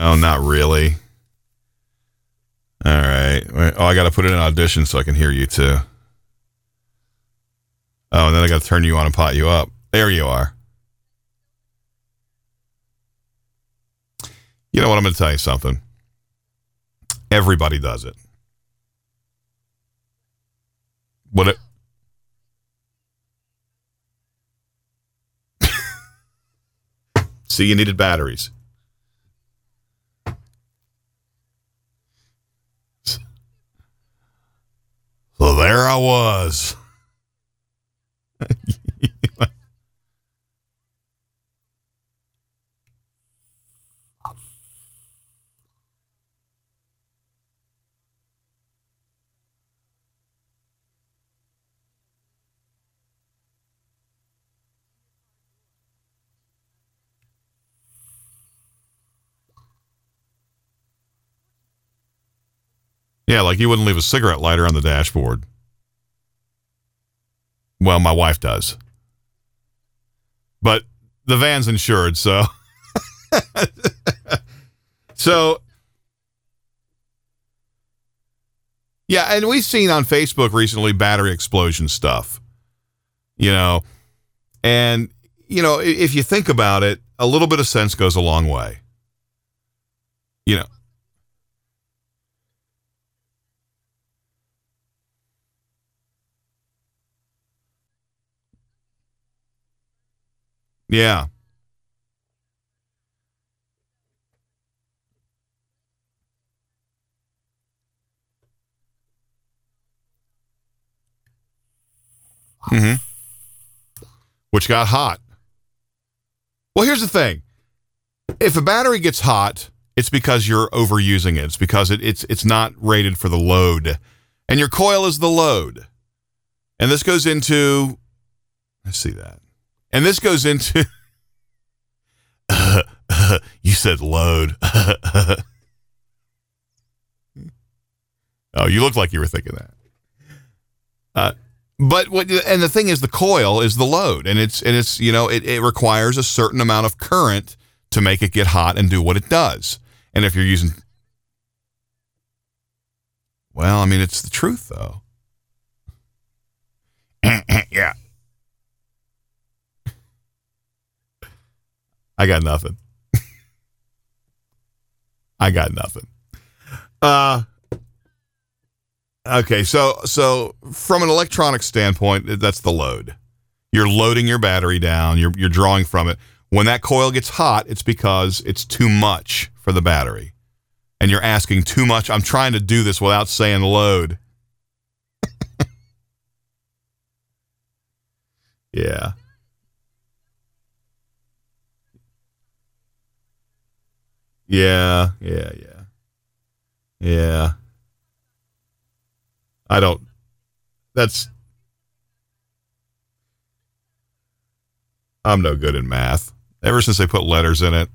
Oh, not really. All right. Oh, I got to put it in audition so I can hear you too. Oh, and then I got to turn you on and pot you up. There you are. You know what? I'm going to tell you something. Everybody does it. What it? See, you needed batteries. So there I was. Yeah, like you wouldn't leave a cigarette lighter on the dashboard. Well, my wife does. But the van's insured, so. So. Yeah, and we've seen on Facebook recently battery explosion stuff. And, if you think about it, a little bit of sense goes a long way. Yeah. Mm-hmm. Which got hot. Well, here's the thing. If a battery gets hot, it's because you're overusing it. It's because it's not rated for the load. And your coil is the load. And this goes into... Let's see that. And this goes into... you said load. Oh, you look like you were thinking that. And the thing is, the coil is the load, and it's it requires a certain amount of current to make it get hot and do what it does. And if you're using, well, I mean, it's the truth though. Yeah. I got nothing. Okay, so from an electronic standpoint, that's the load. You're loading your battery down, you're drawing from it. When that coil gets hot, it's because it's too much for the battery. And you're asking too much. I'm trying to do this without saying load. Yeah. Yeah. I'm no good in math. Ever since they put letters in it.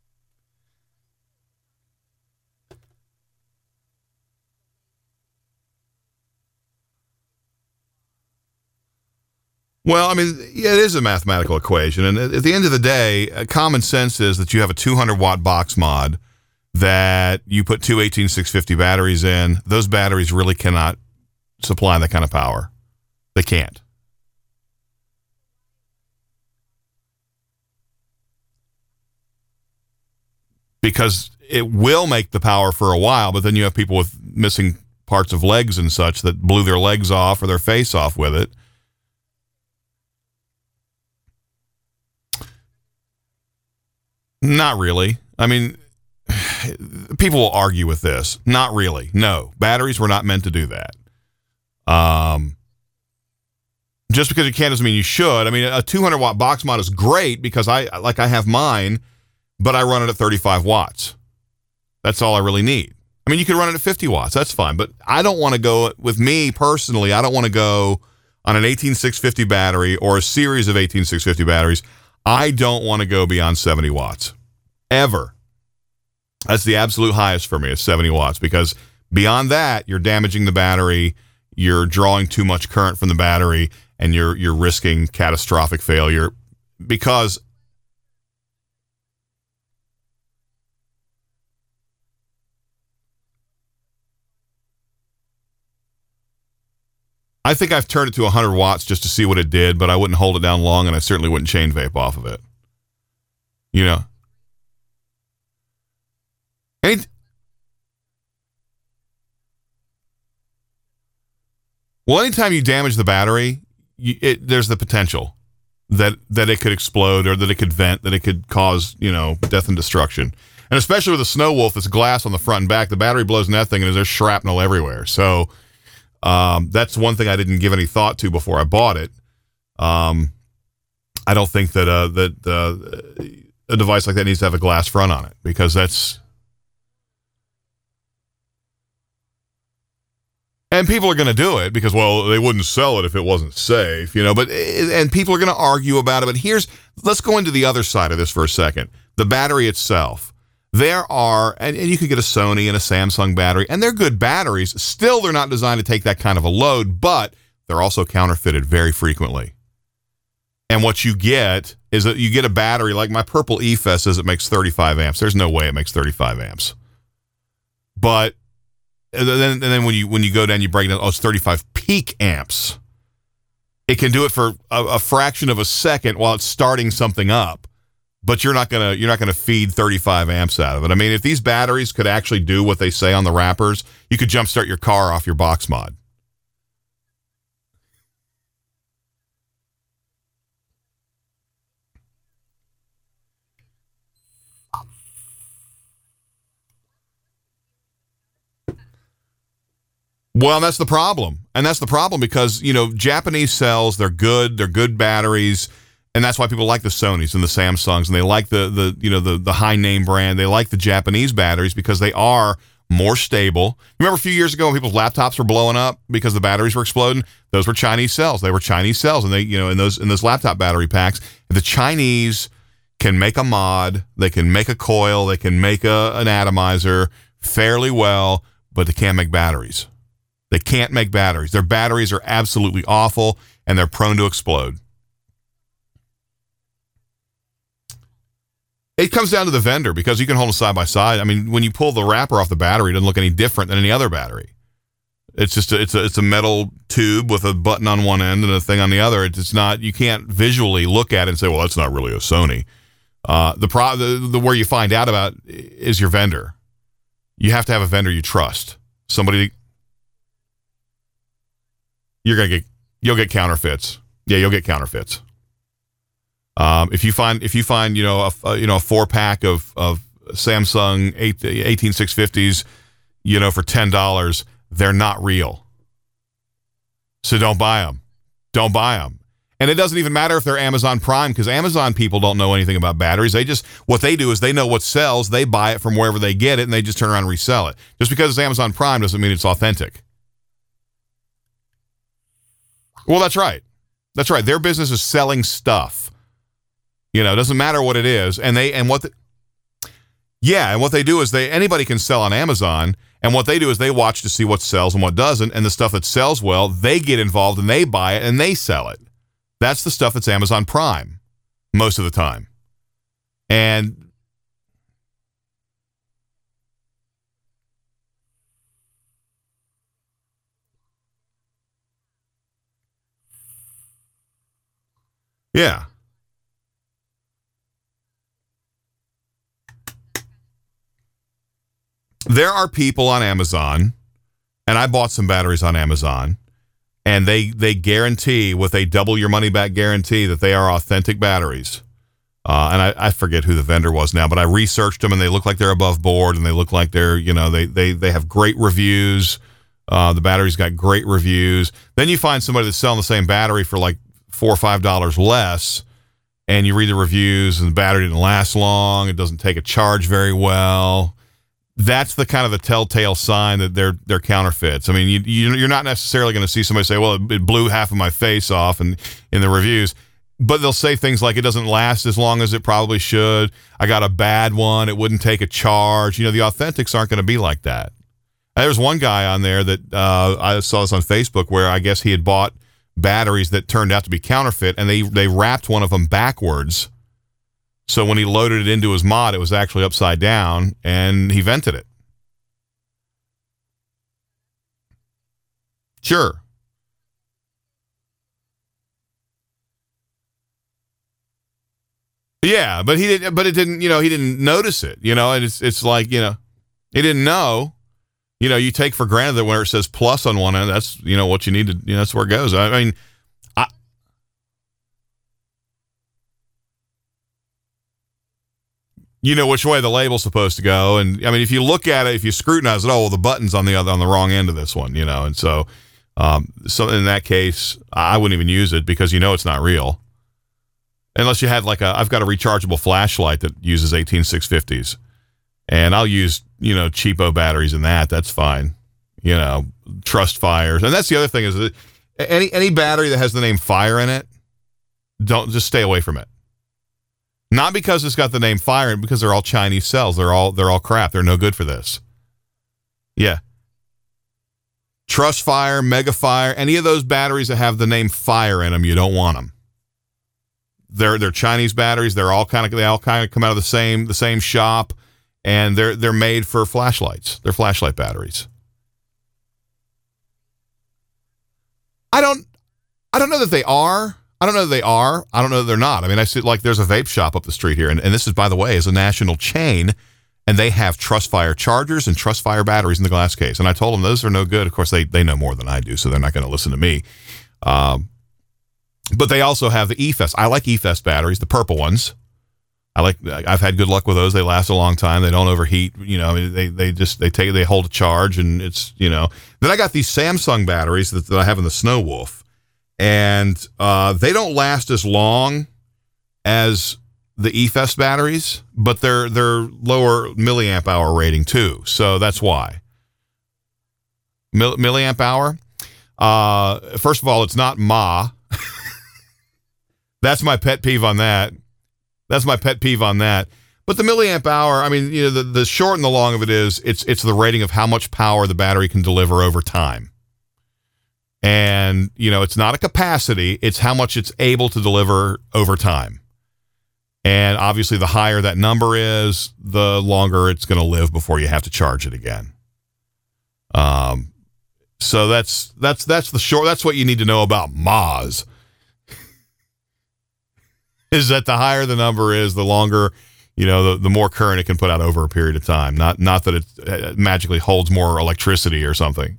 Well, I mean, yeah, it is a mathematical equation. And at the end of the day, common sense is that you have a 200-watt box mod that you put two 18650 batteries in. Those batteries really cannot supply that kind of power. They can't. Because it will make the power for a while, but then you have people with missing parts of legs and such that blew their legs off or their face off with it. Not really. I mean, people will argue with this. Not really. No, batteries were not meant to do that. Just because you can doesn't mean you should. I mean, a 200-watt box mod is great because I have mine, but I run it at 35 watts. That's all I really need. I mean, you could run it at 50 watts. That's fine. But I don't want to go, with me personally, I don't want to go on an 18650 battery or a series of 18650 batteries. I don't want to go beyond 70 watts. Ever. That's the absolute highest for me, is 70 watts. Because beyond that, you're damaging the battery, you're drawing too much current from the battery, and you're risking catastrophic failure. Because I think I've turned it to 100 watts just to see what it did, but I wouldn't hold it down long, and I certainly wouldn't chain vape off of it. You know? Well, anytime you damage the battery, there's the potential that it could explode or that it could vent, that it could cause, death and destruction. And especially with a Snow Wolf, it's glass on the front and back. The battery blows in that thing, and there's shrapnel everywhere. So that's one thing I didn't give any thought to before I bought it. I don't think that a device like that needs to have a glass front on it, because that's... And people are going to do it because, well, they wouldn't sell it if it wasn't safe, and people are going to argue about it. But let's go into the other side of this for a second. The battery itself. There are, and you could get a Sony and a Samsung battery, and they're good batteries. Still, they're not designed to take that kind of a load, but they're also counterfeited very frequently. And what you get is that you get a battery, like my Purple eFest says it makes 35 amps. There's no way it makes 35 amps. But and then when you go down, you break it down, it's 35 peak amps. It can do it for a fraction of a second while it's starting something up, but you're not gonna feed 35 amps out of it. I mean, if these batteries could actually do what they say on the wrappers, you could jumpstart your car off your box mod. Well, that's the problem. And that's the problem because, Japanese cells, they're good batteries, and that's why people like the Sonys and the Samsungs, and they like the high name brand. They like the Japanese batteries because they are more stable. Remember a few years ago when people's laptops were blowing up because the batteries were exploding? Those were Chinese cells. They were Chinese cells, and they, in those laptop battery packs, the Chinese can make a mod, they can make a coil, they can make an atomizer fairly well, but they can't make batteries. They can't make batteries. Their batteries are absolutely awful, and they're prone to explode. It comes down to the vendor because you can hold them side by side. I mean, when you pull the wrapper off the battery, it doesn't look any different than any other battery. It's just it's a metal tube with a button on one end and a thing on the other. It's not, you can't visually look at it and say, well, that's not really a Sony. The where you find out about is your vendor. You have to have a vendor you trust. Somebody. You'll get counterfeits. Yeah, you'll get counterfeits. If you find a 4-pack of Samsung 18650s, for $10, they're not real. So don't buy them. Don't buy them. And it doesn't even matter if they're Amazon Prime, because Amazon people don't know anything about batteries. What they do is they know what sells, they buy it from wherever they get it, and they just turn around and resell it. Just because it's Amazon Prime doesn't mean it's authentic. Well, that's right. That's right. Their business is selling stuff. It doesn't matter what it is. And what they do is anybody can sell on Amazon, and what they do is they watch to see what sells and what doesn't, and the stuff that sells well, they get involved and they buy it and they sell it. That's the stuff that's Amazon Prime most of the time. And yeah. There are people on Amazon, and I bought some batteries on Amazon, and they guarantee with a double your money back guarantee that they are authentic batteries. And I forget who the vendor was now, but I researched them, and they look like they're above board, and they look like they're, they have great reviews. The batteries got great reviews. Then you find somebody that's selling the same battery for like $4 or $5 less, and you read the reviews, and the battery didn't last long. It doesn't take a charge very well. That's the kind of the telltale sign that they're counterfeits. I mean, you're not necessarily going to see somebody say, well, it blew half of my face off in the reviews, but they'll say things like it doesn't last as long as it probably should. I got a bad one. It wouldn't take a charge. The authentics aren't going to be like that. There was one guy on there that I saw this on Facebook where I guess he had bought batteries that turned out to be counterfeit, and they wrapped one of them backwards. So when he loaded it into his mod, it was actually upside down, and he vented it. Sure. Yeah, but he didn't. But it didn't. He didn't notice it. And it's like he didn't know. You take for granted that where it says plus on one end, that's what you need to. That's where it goes. I mean, which way the label's supposed to go, and I mean, if you look at it, if you scrutinize it, the button's on the wrong end of this one. And so in that case, I wouldn't even use it because it's not real. Unless you had I've got a rechargeable flashlight that uses 18650s, and I'll use, cheapo batteries in that. That's fine. Trust Fires. And that's the other thing is that any battery that has the name Fire in it, just stay away from it. Not because it's got the name Fire in it, because they're all Chinese cells. They're all crap. They're no good for this. Yeah. Trust Fire, Mega Fire, any of those batteries that have the name Fire in them, you don't want them. They're Chinese batteries. They all kind of come out of the same shop, and they're made for flashlights. They're flashlight batteries. I don't know that they are. I don't know that they are. I don't know that they're not. I mean, I see there's a vape shop up the street here, and this is, by the way, is a national chain, and they have TrustFire chargers and TrustFire batteries in the glass case. And I told them those are no good. Of course, they know more than I do, so they're not going to listen to me. But they also have the eFest. I like eFest batteries, the purple ones. I've had good luck with those. They last a long time. They don't overheat. They hold a charge, and it's, Then I got these Samsung batteries that I have in the Snow Wolf, and they don't last as long as the eFest batteries, but they're lower milliamp hour rating too. So that's why. Milliamp hour. First of all, it's not mAh. That's my pet peeve on that. But the milliamp hour, I mean, the short and the long of it is it's the rating of how much power the battery can deliver over time. And, it's not a capacity, it's how much it's able to deliver over time. And obviously the higher that number is, the longer it's going to live before you have to charge it again. So that's the short, that's what you need to know about mAhs. Is that the higher the number is, the longer, the more current it can put out over a period of time. Not that it magically holds more electricity or something.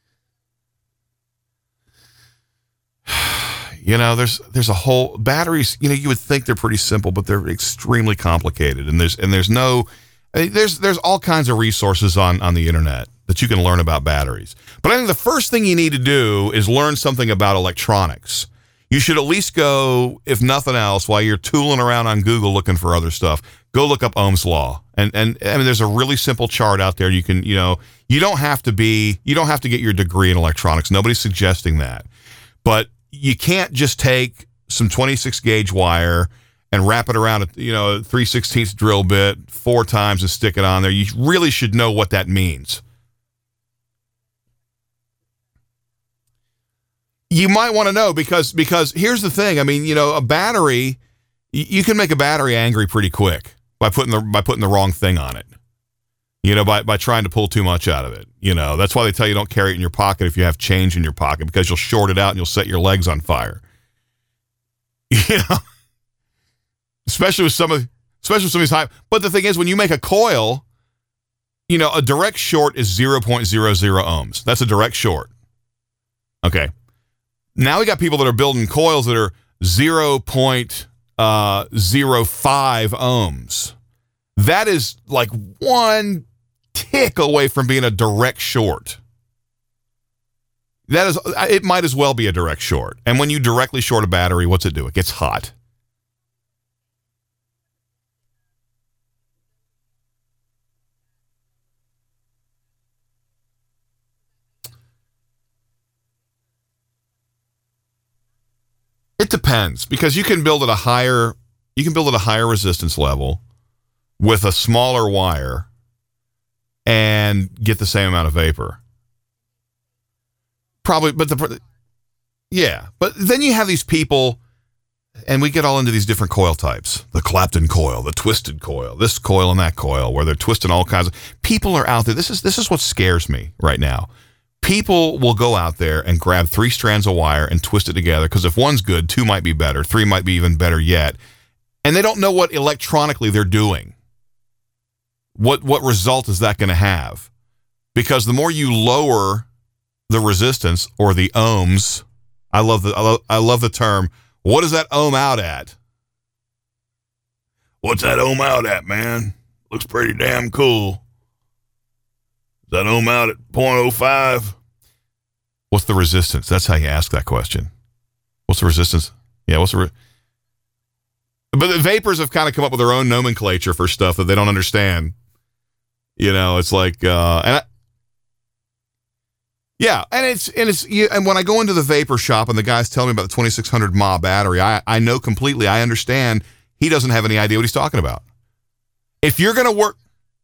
There's a whole batteries. You would think they're pretty simple, but they're extremely complicated. And there's all kinds of resources on the internet that you can learn about batteries. But I think the first thing you need to do is learn something about electronics. You should at least go, if nothing else, while you're tooling around on Google looking for other stuff, go look up Ohm's Law. And I mean, there's a really simple chart out there. You can, you don't have to get your degree in electronics. Nobody's suggesting that. But you can't just take some 26 gauge wire and wrap it around a 3/16 drill bit 4 times and stick it on there. You really should know what that means. You might want to know because here's the thing. I mean, a battery, you can make a battery angry pretty quick by putting the wrong thing on it. By trying to pull too much out of it. That's why they tell you don't carry it in your pocket if you have change in your pocket, because you'll short it out and you'll set your legs on fire. Especially with some of these high. But the thing is, when you make a coil, a direct short is 0.00 ohms. That's a direct short. Okay. Now we got people that are building coils that are 0.05 ohms. That is like one tick away from being a direct short. It might as well be a direct short. And when you directly short a battery, what's it do? It gets hot. It depends, because you can build at a higher resistance level with a smaller wire and get the same amount of vapor. Probably, but but then you have these people, and we get all into these different coil types. The Clapton coil, the twisted coil, this coil and that coil, where they're twisting all kinds of... People are out there. This is what scares me right now. People will go out there and grab 3 strands of wire and twist it together, because if one's good, 2 might be better, 3 might be even better yet. And they don't know what electronically they're doing. What result is that going to have? Because the more you lower the resistance or the ohms, I love the term. What does that ohm out at? What's that ohm out at, man? Looks pretty damn cool. Is that ohm out at 0.05? What's the resistance? That's how you ask that question. What's the resistance? Yeah, but the vapors have kind of come up with their own nomenclature for stuff that they don't understand. You know, it's like, and when I go into the vapor shop and the guys tell me about the 2600 mAh battery, I know completely. I understand he doesn't have any idea what he's talking about. If you're going to work,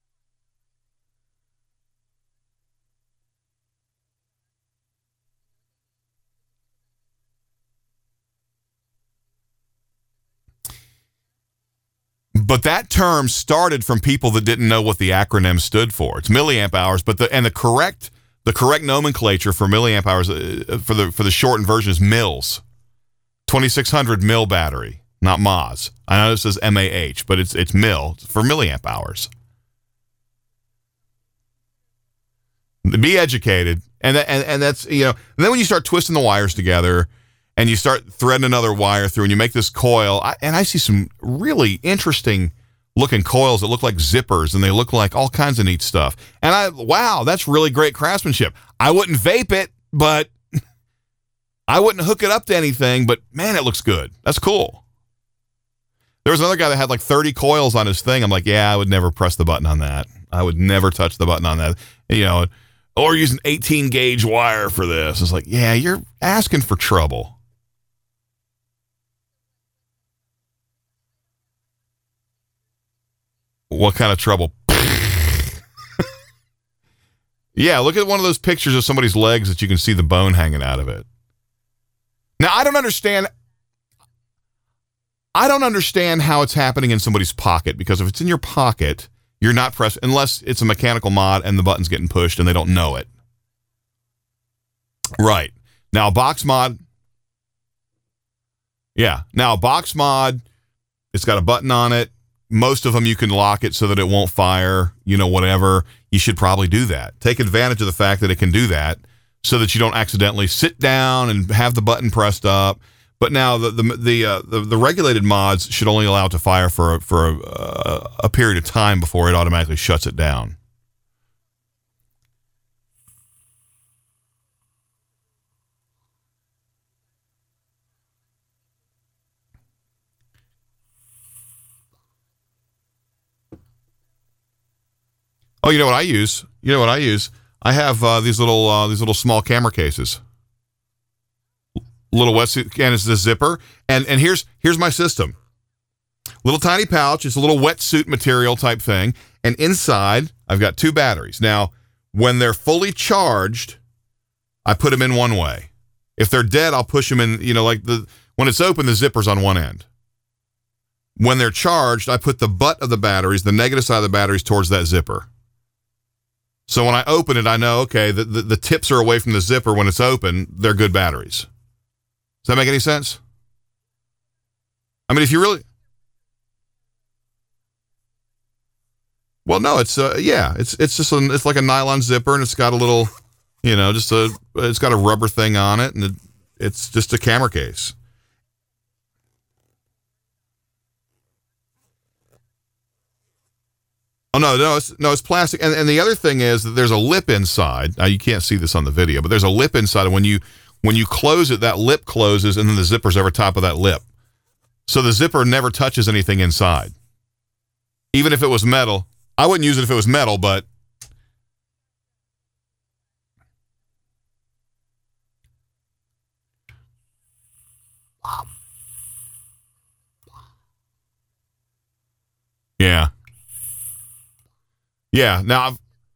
but that term started from people that didn't know what the acronym stood for. It's milliamp hours, but the correct nomenclature for milliamp hours for the shortened version is mils. 2600 mil battery, not mAhs. I know it says MAH, but it's mil for milliamp hours. Be educated, and that's, you know. And then when you start twisting the wires together, and you start threading another wire through, and you make this coil, I see some really interesting looking coils that look like zippers, and they look like all kinds of neat stuff. And wow, that's really great craftsmanship. I wouldn't vape it, but I wouldn't hook it up to anything, but man, it looks good. That's cool. There was another guy that had like 30 coils on his thing. I'm like, yeah, I would never press the button on that. I would never touch the button on that. You know, or use an 18 gauge wire for this. It's like, yeah, you're asking for trouble. What kind of trouble? Yeah, look at one of those pictures of somebody's legs that you can see the bone hanging out of it. Now, I don't understand how it's happening in somebody's pocket, because if it's in your pocket, you're not pressed unless it's a mechanical mod and the button's getting pushed and they don't know it. Right. Now, a box mod. Yeah. Now, a box mod, it's got a button on it. Most of them you can lock it so that it won't fire, you know, whatever. You should probably do that. Take advantage of the fact that it can do that so that you don't accidentally sit down and have the button pressed up. But now the regulated mods should only allow it to fire for a period of time before it automatically shuts it down. Oh, you know what I use? I have these little small camera cases. Little wetsuit, and it's the zipper. And here's my system. Little tiny pouch. It's a little wetsuit material type thing. And inside, I've got 2 batteries. Now, when they're fully charged, I put them in one way. If they're dead, I'll push them in, you know, like when it's open, the zipper's on one end. When they're charged, I put the butt of the batteries, the negative side of the batteries, towards that zipper. So when I open it, I know, okay, the tips are away from the zipper. When it's open, they're good batteries. Does that make any sense? I mean, if you really... Well, no, it's it's like a nylon zipper, and it's got a little, you know, it's got a rubber thing on it, and it's just a camera case. Oh, no, it's plastic. And the other thing is that there's a lip inside. Now, you can't see this on the video, but there's a lip inside. And when you close it, that lip closes, and then the zipper's over top of that lip. So the zipper never touches anything inside. Even if it was metal. I wouldn't use it if it was metal, but... Yeah. Yeah, now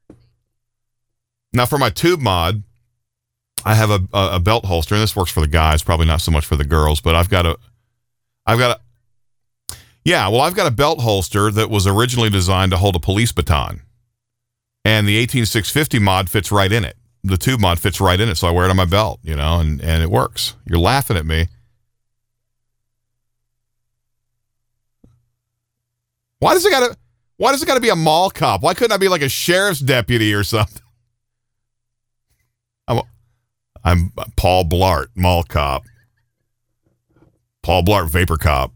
for my tube mod, I have a belt holster, and this works for the guys, probably not so much for the girls, but I've got a belt holster that was originally designed to hold a police baton, and the 18650 mod fits right in it. The tube mod fits right in it, so I wear it on my belt, you know, and it works. You're laughing at me. Why does it gotta be a mall cop? Why couldn't I be like a sheriff's deputy or something? I'm Paul Blart, mall cop. Paul Blart, vapor cop.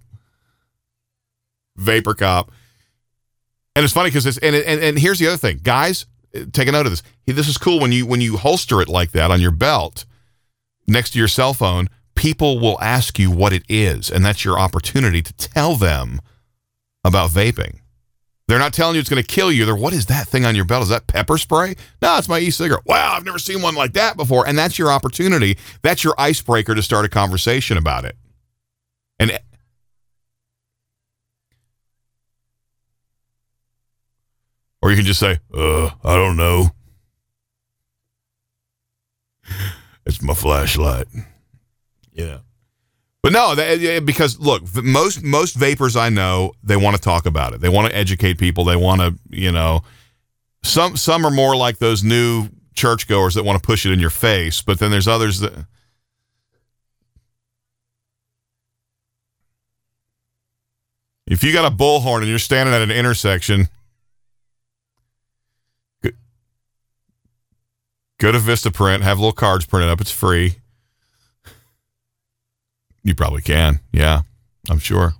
Vapor cop. And it's funny because and here's the other thing. Guys, take a note of this. This is cool when you holster it like that on your belt next to your cell phone. People will ask you what it is, and that's your opportunity to tell them about vaping. They're not telling you it's going to kill you. They're, what is that thing on your belt? Is that pepper spray? No, it's my e-cigarette. Wow, I've never seen one like that before. And that's your opportunity. That's your icebreaker to start a conversation about it. And or you can just say, I don't know. It's my flashlight. Yeah. But no, because look, most vapors I know, they want to talk about it. They want to educate people. They want to, some are more like those new churchgoers that want to push it in your face. But then there's others that. If you got a bullhorn and you're standing at an intersection, go to Vistaprint, have little cards printed up. It's free. You probably can. Yeah, I'm sure.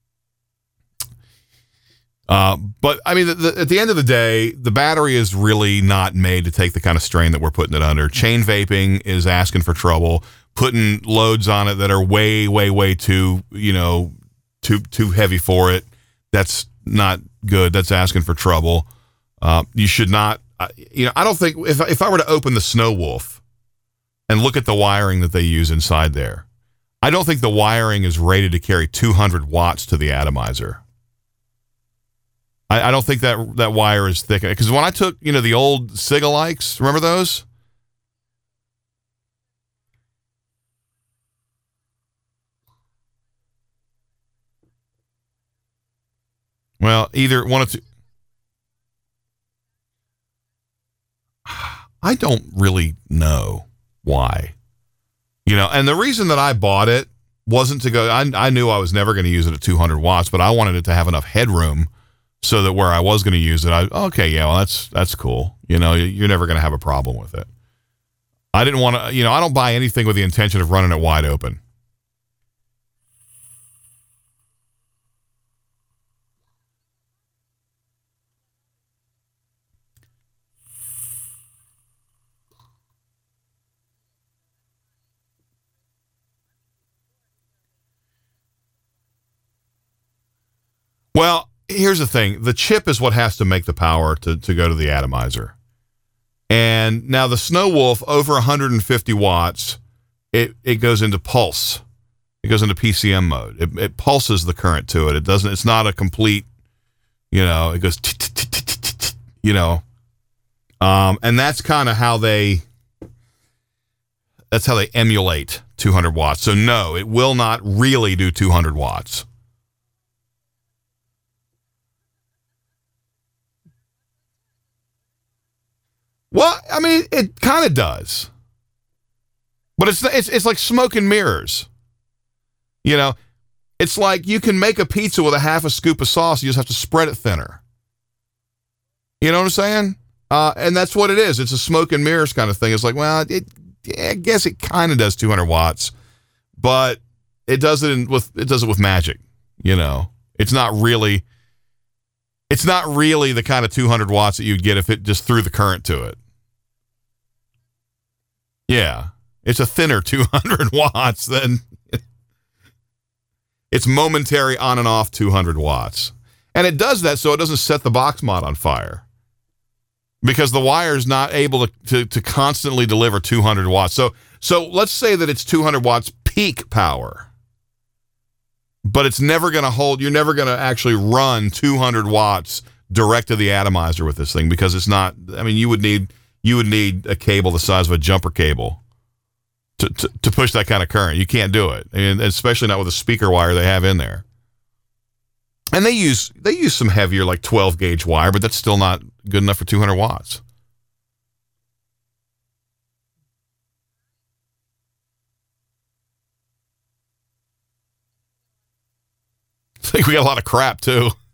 But I mean, at the end of the day, the battery is really not made to take the kind of strain that we're putting it under. Chain vaping is asking for trouble, putting loads on it that are way, way, way too, too heavy for it. That's not good. That's asking for trouble. You should not, I don't think if I were to open the Snow Wolf and look at the wiring that they use inside there, I don't think the wiring is rated to carry 200 watts to the atomizer. I don't think that wire is thick. Because when I took, the old Sigalikes, remember those? Well, either one of two. I don't really know why. And the reason that I bought it wasn't to go, I knew I was never going to use it at 200 watts, but I wanted it to have enough headroom so that where I was going to use it, that's cool. You're never going to have a problem with it. I didn't want to, I don't buy anything with the intention of running it wide open. Well, here's the thing. The chip is what has to make the power to go to the atomizer. And now the Snow Wolf, over 150 watts, it goes into pulse. It goes into PCM mode. It pulses the current to it. It's not a complete, it goes, and that's kind of how they emulate 200 watts. So no, it will not really do 200 watts. Well, I mean, it kind of does, but it's like smoke and mirrors. It's like you can make a pizza with a half a scoop of sauce. You just have to spread it thinner. You know what I'm saying? And that's what it is. It's a smoke and mirrors kind of thing. It's like, well, I guess it kind of does 200 watts, but it does it with magic. It's not really the kind of 200 watts that you'd get if it just threw the current to it. Yeah, it's a thinner 200 watts than it's momentary on and off 200 watts. And it does that so it doesn't set the box mod on fire because the wire is not able to constantly deliver 200 watts. So let's say that it's 200 watts peak power, but it's never going to hold. You're never going to actually run 200 watts direct to the atomizer with this thing because it's not. I mean, you would need a cable the size of a jumper cable to push that kind of current. You can't do it, and especially not with a speaker wire they have in there. And they use some heavier, like 12 gauge wire, but that's still not good enough for 200 watts. I think we got a lot of crap too.